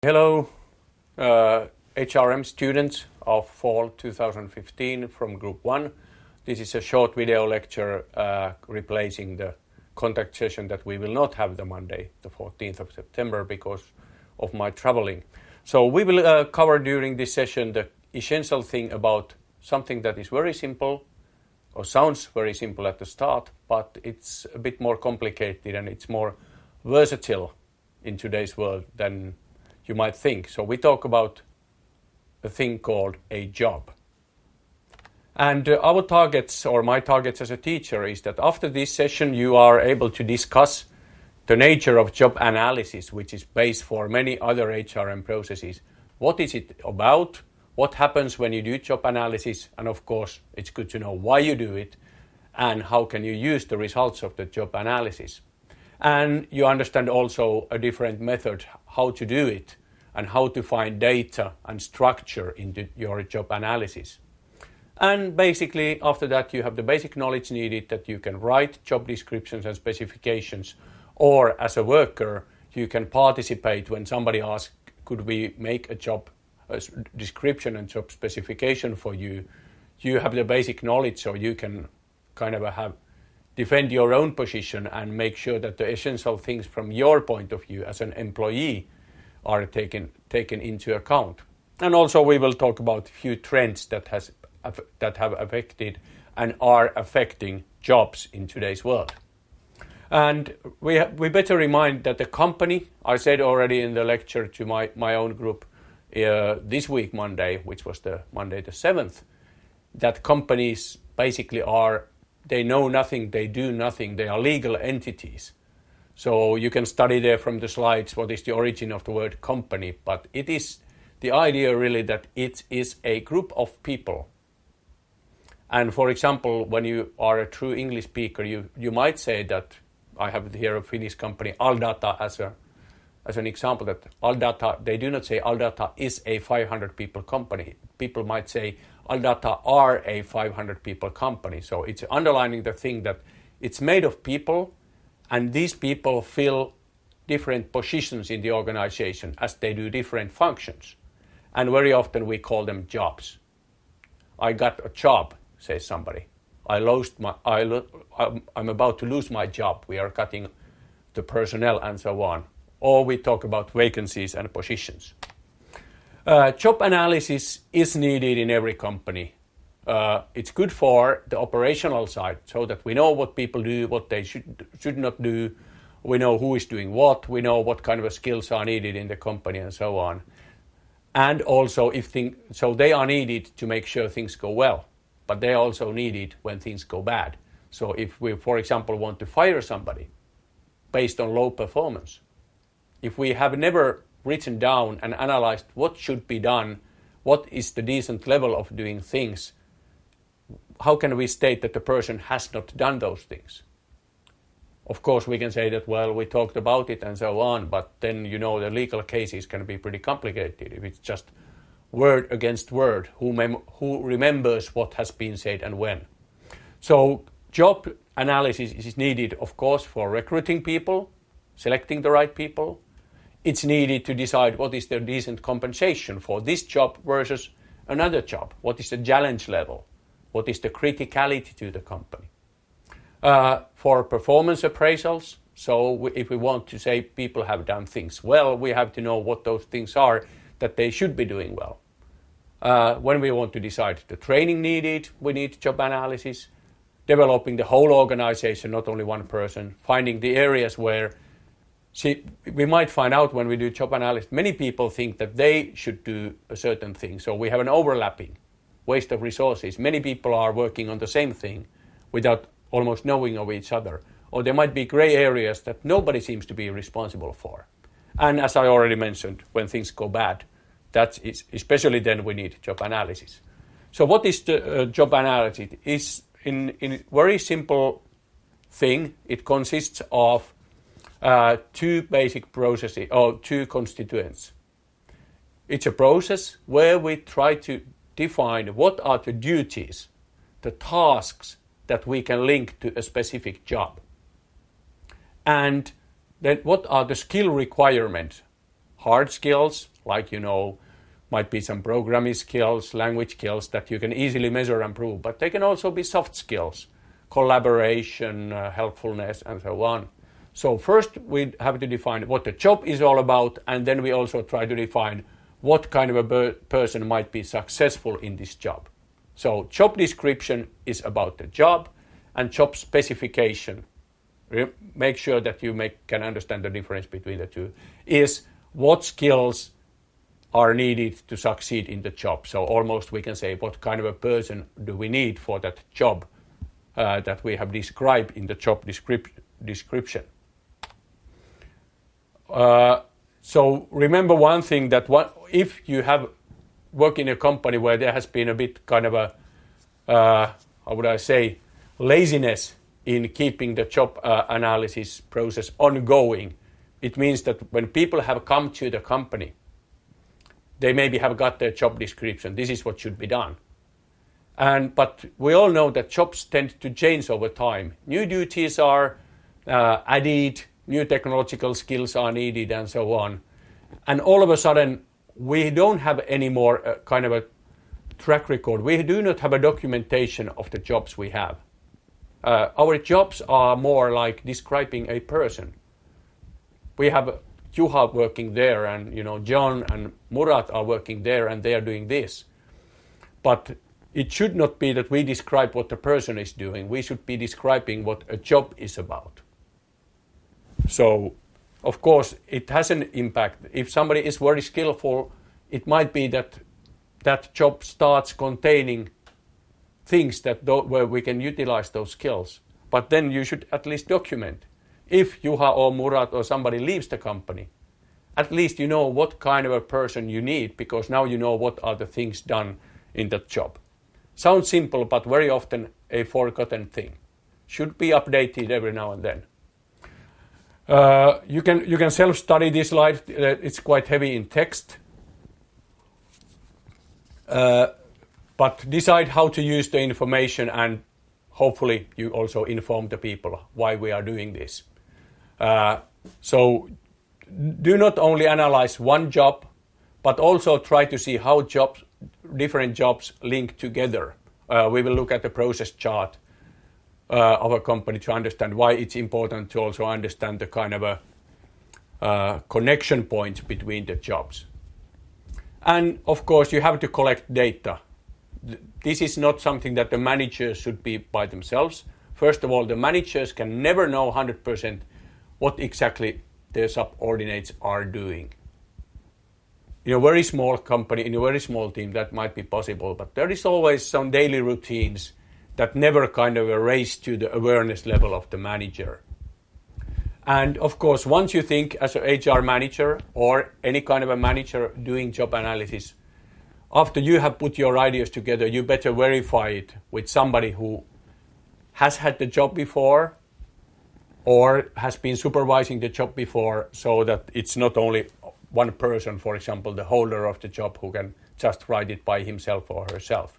Hello, HRM students of fall 2015 from Group 1. This is a short video lecture replacing the contact session that we will not have the Monday, the 14th of September, because of my traveling. So we will cover during this session the essential thing about something that is very simple, or sounds very simple at the start, but it's a bit more complicated and it's more versatile in today's world than you might think. So we talk about a thing called a job. And our targets, or my targets as a teacher, is that after this session you are able to discuss the nature of job analysis, which is based for many other HRM processes. What is it about? What happens when you do job analysis? And of course, it's good to know why you do it and how can you use the results of the job analysis. And you understand also a different method how to do it and how to find data and structure into your job analysis. And basically, after that, you have the basic knowledge needed that you can write job descriptions and specifications, or as a worker, you can participate when somebody asks, could we make a job description and job specification for you? You have the basic knowledge, so you can kind of defend your own position and make sure that the essential things from your point of view as an employee are taken into account. And also we will talk about a few trends that have affected and are affecting jobs in today's world. And we better remind that the company, I said already in the lecture to my own group this week, Monday, which was the Monday the 7th, that companies basically they know nothing, they do nothing, they are legal entities. So you can study there from the slides what is the origin of the word company, but it is the idea really that it is a group of people. And for example, when you are a true English speaker, you might say that, I have here a Finnish company, Aldata, as an example, that Aldata, they do not say Aldata is a 500 people company. People might say Aldata are a 500 people company. So it's underlining the thing that it's made of people, and these people fill different positions in the organization as they do different functions. And very often we call them jobs. I got a job, says somebody. I'm about to lose my job. We are cutting the personnel and so on. Or we talk about vacancies and positions. Job analysis is needed in every company. It's good for the operational side, so that we know what people do, what they should not do. We know who is doing what. We know what kind of skills are needed in the company and so on. And also, so they are needed to make sure things go well, but they are also needed when things go bad. So if we, for example, want to fire somebody based on low performance, if we have never written down and analyzed what should be done, what is the decent level of doing things, how can we state that the person has not done those things? Of course, we can say that, well, we talked about it and so on, but then, the legal cases can be pretty complicated if it's just word against word, who remembers what has been said and when. So job analysis is needed, of course, for recruiting people, selecting the right people. It's needed to decide what is the decent compensation for this job versus another job. What is the challenge level? What is the criticality to the company? For performance appraisals, so if we want to say people have done things well, we have to know what those things are that they should be doing well. When we want to decide the training needed, we need job analysis. Developing the whole organization, not only one person. Finding the areas where we might find out when we do job analysis, many people think that they should do a certain thing. So we have an overlapping waste of resources. Many people are working on the same thing without almost knowing of each other. Or there might be gray areas that nobody seems to be responsible for. And as I already mentioned, when things go bad, especially then we need job analysis. So what is the job analysis? It's in very simple thing. It consists of two basic processes, or two constituents. It's a process where we try to define what are the duties, the tasks that we can link to a specific job. And then what are the skill requirements? Hard skills, like, might be some programming skills, language skills that you can easily measure and prove, but they can also be soft skills, collaboration, helpfulness, and so on. So first we have to define what the job is all about, and then we also try to define what kind of a person might be successful in this job. So job description is about the job, and job specification, make sure that you can understand the difference between the two, is what skills are needed to succeed in the job. So almost we can say what kind of a person do we need for that job that we have described in the job description. So remember one thing, that if you have work in a company where there has been a bit kind of a, how would I say, laziness in keeping the job analysis process ongoing, it means that when people have come to the company, they maybe have got their job description. This is what should be done. But we all know that jobs tend to change over time. New duties are added, new technological skills are needed, and so on. And all of a sudden, we don't have any more kind of a track record. We do not have a documentation of the jobs we have. Our jobs are more like describing a person. We have Juha working there, and John and Murat are working there, and they are doing this. But it should not be that we describe what the person is doing. We should be describing what a job is about. So, of course, it has an impact. If somebody is very skillful, it might be that that job starts containing things where we can utilize those skills. But then you should at least document. If Juha or Murat or somebody leaves the company, at least you know what kind of a person you need, because now you know what are the things done in that job. Sounds simple, but very often a forgotten thing. Should be updated every now and then. You can self-study this slide. It's quite heavy in text. But decide how to use the information, and hopefully you also inform the people why we are doing this. So do not only analyze one job, but also try to see how different jobs link together. We will look at the process chart of a company to understand why it's important to also understand the kind of a connection points between the jobs. And of course, you have to collect data. This is not something that the managers should be by themselves. First of all, the managers can never know 100% what exactly their subordinates are doing. In a very small company, in a very small team, that might be possible, but there is always some daily routines that never kind of raise to the awareness level of the manager. And of course, once you think as an HR manager or any kind of a manager doing job analysis, after you have put your ideas together, you better verify it with somebody who has had the job before or has been supervising the job before, so that it's not only one person, for example, the holder of the job, who can just write it by himself or herself.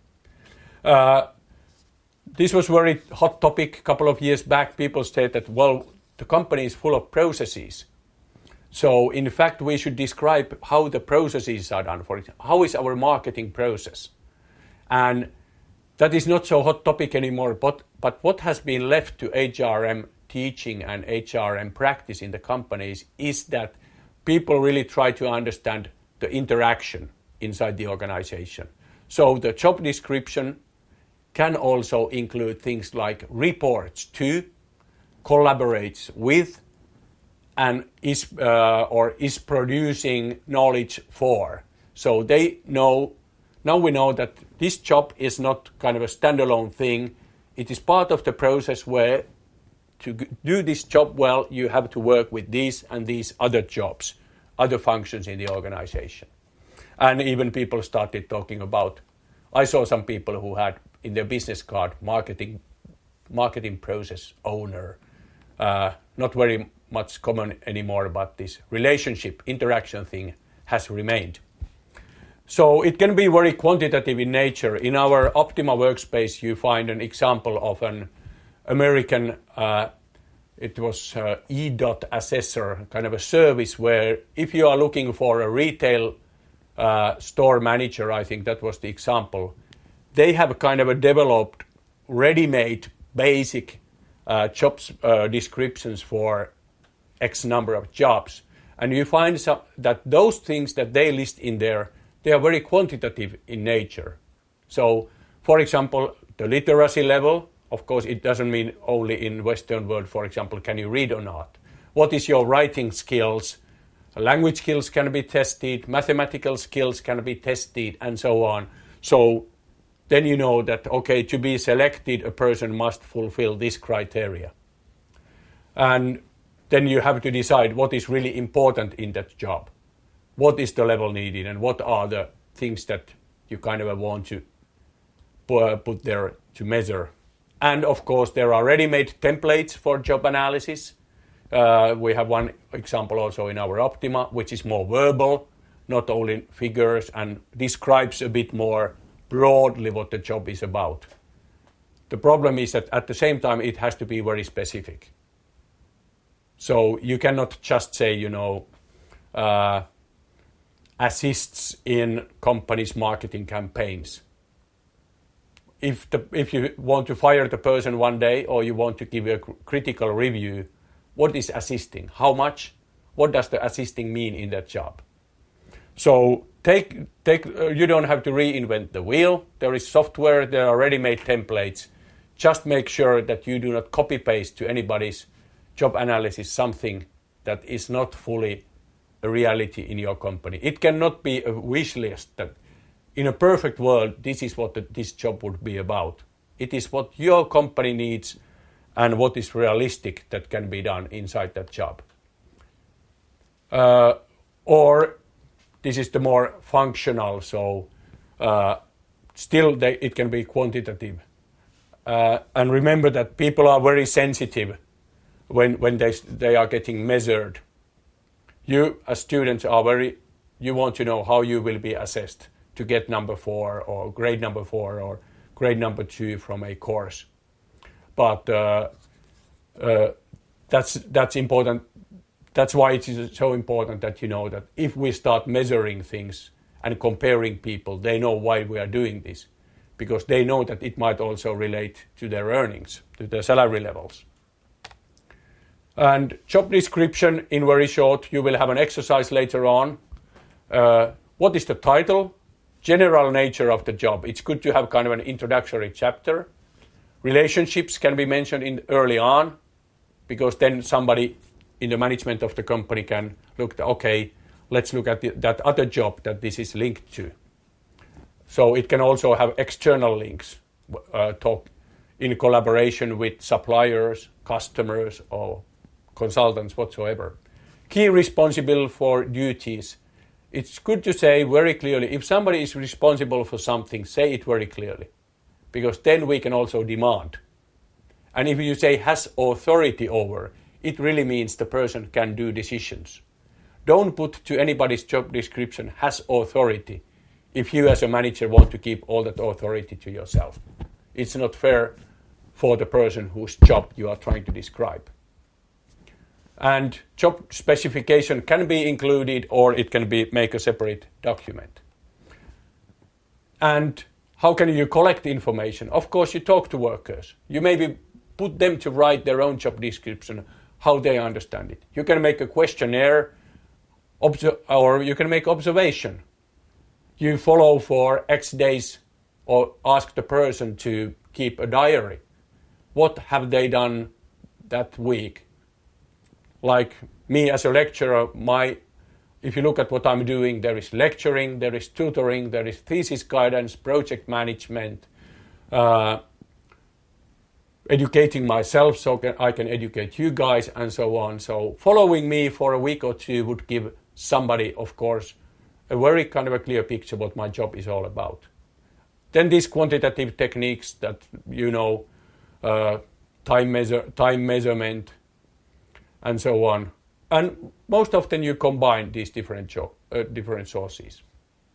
This was a very hot topic a couple of years back. People said that, well, the company is full of processes. So, in fact, we should describe how the processes are done. For example, how is our marketing process? And that is not so hot topic anymore, but what has been left to HRM teaching and HRM practice in the companies is that people really try to understand the interaction inside the organization. So the job description can also include things like reports to, collaborates with, and is producing knowledge for. So they know, now we know that this job is not kind of a standalone thing. It is part of the process where to do this job well, you have to work with these and these other jobs, other functions in the organization. And even people started talking about, I saw some people who had in their business card marketing process owner. Not very much common anymore, but this relationship interaction thing has remained. So it can be very quantitative in nature. In our Optima workspace, you find an example of an American, it was E-Dot Assessor, kind of a service where if you are looking for a retail store manager, I think that was the example. They have kind of a developed, ready-made, basic job descriptions for X number of jobs. And you find that those things that they list in there, they are very quantitative in nature. So, for example, the literacy level, of course, it doesn't mean only in Western world, for example, can you read or not? What is your writing skills? Language skills can be tested, mathematical skills can be tested, and so on. So then you know that, okay, to be selected, a person must fulfill this criteria. And then you have to decide what is really important in that job. What is the level needed, and what are the things that you kind of want to put there to measure. And of course, there are ready-made templates for job analysis. We have one example also in our Optima, which is more verbal, not only figures, and describes a bit more broadly what the job is about. The problem is that at the same time, it has to be very specific. So you cannot just say, assists in companies' marketing campaigns. If you want to fire the person one day, or you want to give a critical review, what is assisting? How much? What does the assisting mean in that job? So you don't have to reinvent the wheel. There is software, there are ready-made templates. Just make sure that you do not copy-paste to anybody's job analysis something that is not fully a reality in your company. It cannot be a wish list that in a perfect world, this is what this job would be about. It is what your company needs and what is realistic that can be done inside that job. Or this is the more functional, so still it can be quantitative. And remember that people are very sensitive when they are getting measured. You as students you want to know how you will be assessed to get number 4 or grade number 4 or grade number 2 from a course. But that's important. That's why it is so important that you know that if we start measuring things and comparing people, they know why we are doing this, because they know that it might also relate to their earnings, to their salary levels. And job description, in very short, you will have an exercise later on. What is the title? General nature of the job. It's good to have kind of an introductory chapter. Relationships can be mentioned early on, because then somebody in the management of the company can look, okay, let's look at that other job that this is linked to. So it can also have external links, talk in collaboration with suppliers, customers, or consultants whatsoever. Key responsible for duties. It's good to say very clearly, if somebody is responsible for something, say it very clearly, because then we can also demand. And if you say has authority over, it really means the person can do decisions. Don't put to anybody's job description has authority if you as a manager want to keep all that authority to yourself. It's not fair for the person whose job you are trying to describe. And job specification can be included, or it can be make a separate document. And how can you collect information? Of course, you talk to workers. You maybe put them to write their own job description, how they understand it. You can make a questionnaire, or you can make observation. You follow for X days, or ask the person to keep a diary. What have they done that week? Like me as a lecturer, if you look at what I'm doing, there is lecturing, there is tutoring, there is thesis guidance, project management, educating myself so I can educate you guys, and so on. So following me for a week or two would give somebody, of course, a very kind of a clear picture what my job is all about. Then these quantitative techniques that, time measurement, and so on. And most often you combine these different sources.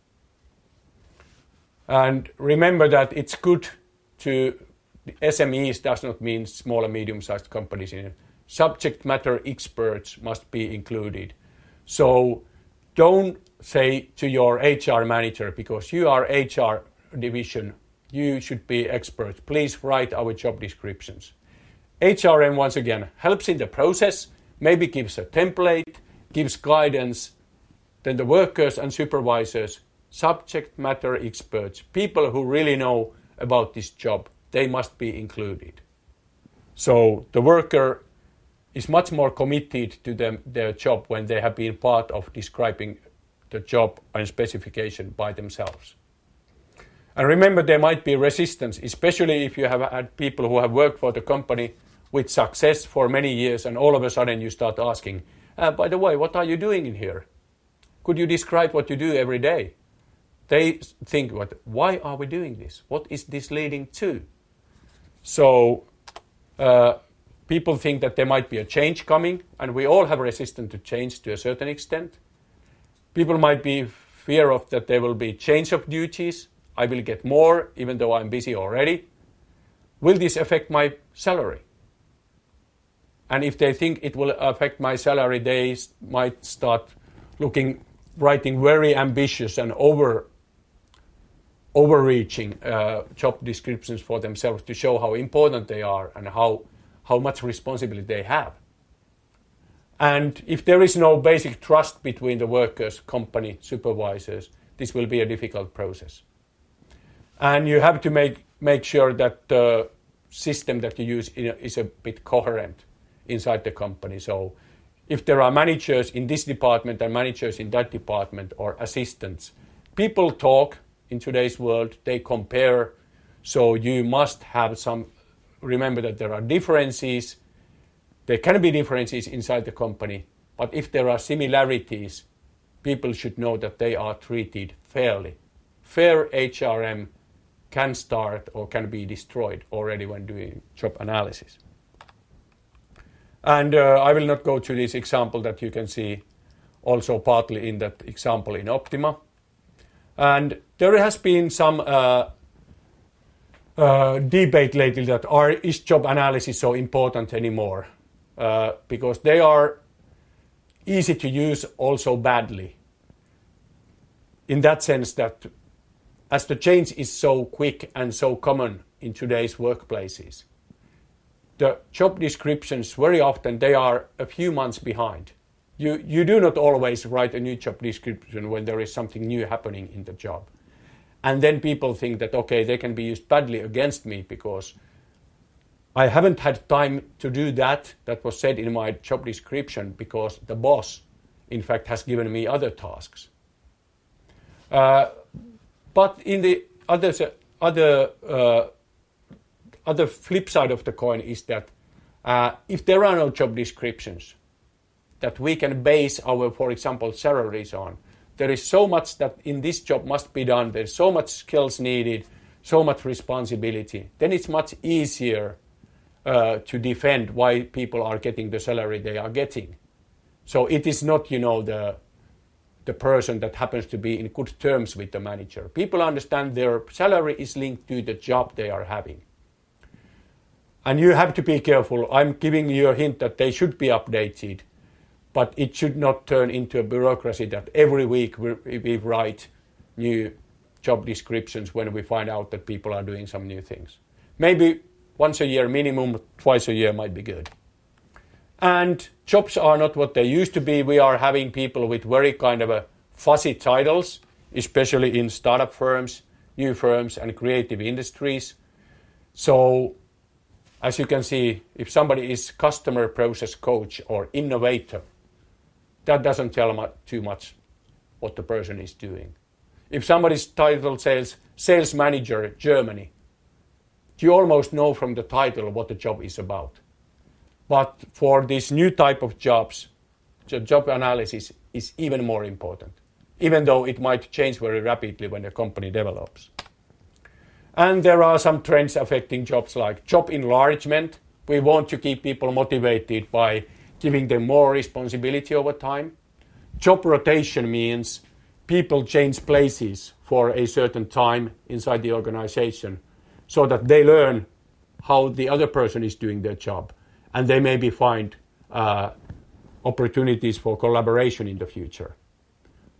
And remember that it's good to, SMEs does not mean small and medium-sized companies. Subject matter experts must be included. So don't say to your HR manager, because you are HR division, you should be experts. Please write our job descriptions. HRM, once again, helps in the process, maybe gives a template, gives guidance. Then the workers and supervisors, subject matter experts, people who really know about this job, they must be included. So the worker is much more committed to their job when they have been part of describing the job and specification by themselves. And remember, there might be resistance, especially if you have had people who have worked for the company with success for many years, and all of a sudden you start asking, by the way, what are you doing in here? Could you describe what you do every day? They think, why are we doing this? What is this leading to? So people think that there might be a change coming, and we all have resistance to change to a certain extent. People might be fear of that there will be change of duties. I will get more even though I'm busy already. Will this affect my salary? And if they think it will affect my salary, they might start writing very ambitious and overreaching job descriptions for themselves to show how important they are and how much responsibility they have. And if there is no basic trust between the workers, company, supervisors, this will be a difficult process. And you have to make sure that the system that you use is a bit coherent inside the company. So if there are managers in this department and managers in that department or assistants, people talk in today's world, they compare. So you must have remember that there are differences. There can be differences inside the company, but if there are similarities, people should know that they are treated fairly. Fair HRM can start or can be destroyed already when doing job analysis. And I will not go to this example that you can see also partly in that example in Optima. And there has been some debate lately that is job analysis so important anymore? Because they are easy to use also badly. In that sense that as the change is so quick and so common in today's workplaces, the job descriptions very often they are a few months behind. You do not always write a new job description when there is something new happening in the job. And then people think that, okay, they can be used badly against me because I haven't had time to do that was said in my job description because the boss, in fact, has given me other tasks. But in the other flip side of the coin is that if there are no job descriptions that we can base our, for example, salaries on, there is so much that in this job must be done, there's so much skills needed, so much responsibility, then it's much easier to defend why people are getting the salary they are getting. So it is not, the person that happens to be in good terms with the manager. People understand their salary is linked to the job they are having. And you have to be careful. I'm giving you a hint that they should be updated, but it should not turn into a bureaucracy that every week we write new job descriptions when we find out that people are doing some new things. Maybe once a year, minimum twice a year might be good. And jobs are not what they used to be. We are having people with very kind of fuzzy titles, especially in startup firms, new firms and creative industries. So as you can see, if somebody is customer process coach or innovator, that doesn't tell too much what the person is doing. If somebody's title says sales manager Germany, you almost know from the title what the job is about. But for this new type of jobs, the job analysis is even more important, even though it might change very rapidly when the company develops. And there are some trends affecting jobs like job enlargement. We want to keep people motivated by giving them more responsibility over time. Job rotation means people change places for a certain time inside the organization so that they learn how the other person is doing their job. And they maybe find opportunities for collaboration in the future.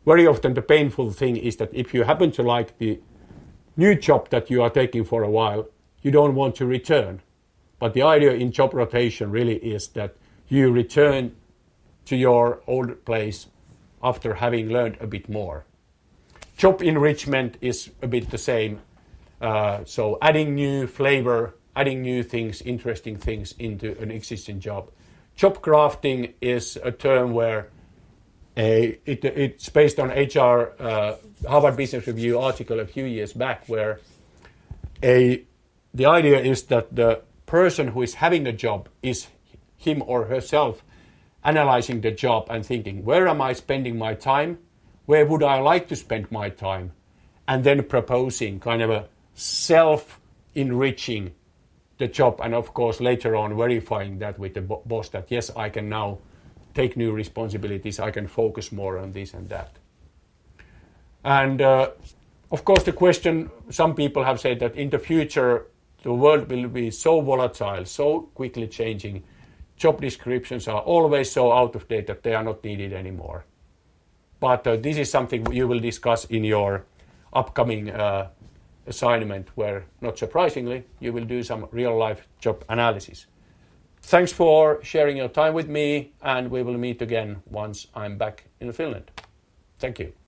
very often the painful thing is that if you happen to like the new job that you are taking for a while, you don't want to return. But the idea in job rotation really is that you return to your old place after having learned a bit more. Job enrichment is a bit the same. So adding new flavor, adding new things, interesting things into an existing job. Job crafting is a term where it's based on HR Harvard Business Review article a few years back, where the idea is that the person who is having a job is him or herself analyzing the job and thinking, where am I spending my time? Where would I like to spend my time? And then proposing kind of a self-enriching the job, and of course later on verifying that with the boss that yes, I can now take new responsibilities, I can focus more on this and that. And of course the question, some people have said that in the future the world will be so volatile, so quickly changing, job descriptions are always so out of date that they are not needed anymore. But this is something you will discuss in your upcoming assignment, where, not surprisingly, you will do some real-life job analysis. Thanks for sharing your time with me, and we will meet again once I'm back in Finland. Thank you.